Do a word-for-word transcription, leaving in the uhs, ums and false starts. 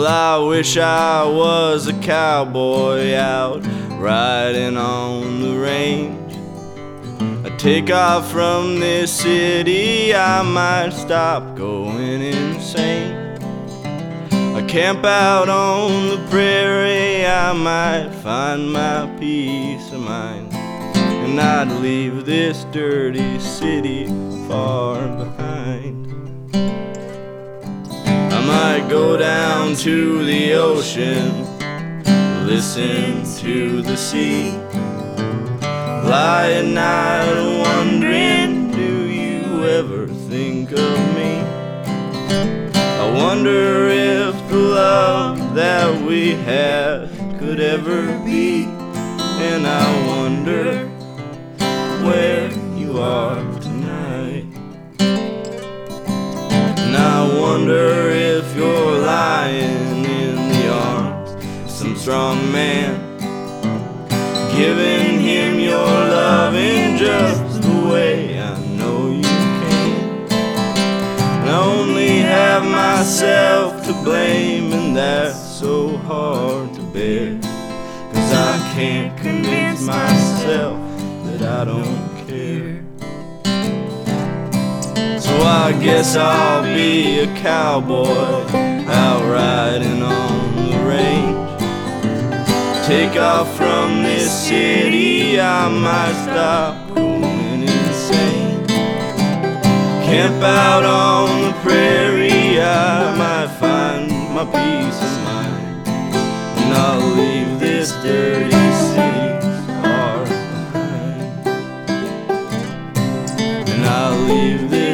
Well, I wish I was a cowboy out riding on the range. I'd take off from this city, I might stop going insane. I camp out on the prairie, I might find my peace of mind. And I'd leave this dirty city far behind. I might go down to the ocean, listen to the sea, lie at night wondering, do you ever think of me? I wonder if the love that we had could ever be. And I wonder where you are tonight. And I wonder if you're lying in the arms of some strong man, giving him your loving just the way I know you can. And I only have myself to blame, and that's so hard to bear, 'cause I can't convince myself that I don't care. So I guess I'll be a cowboy out riding on the range. Take off from this city, I might stop going insane. Camp out on the prairie, I might find my peace of mind. And I'll leave this dirty city far behind. And I'll leave this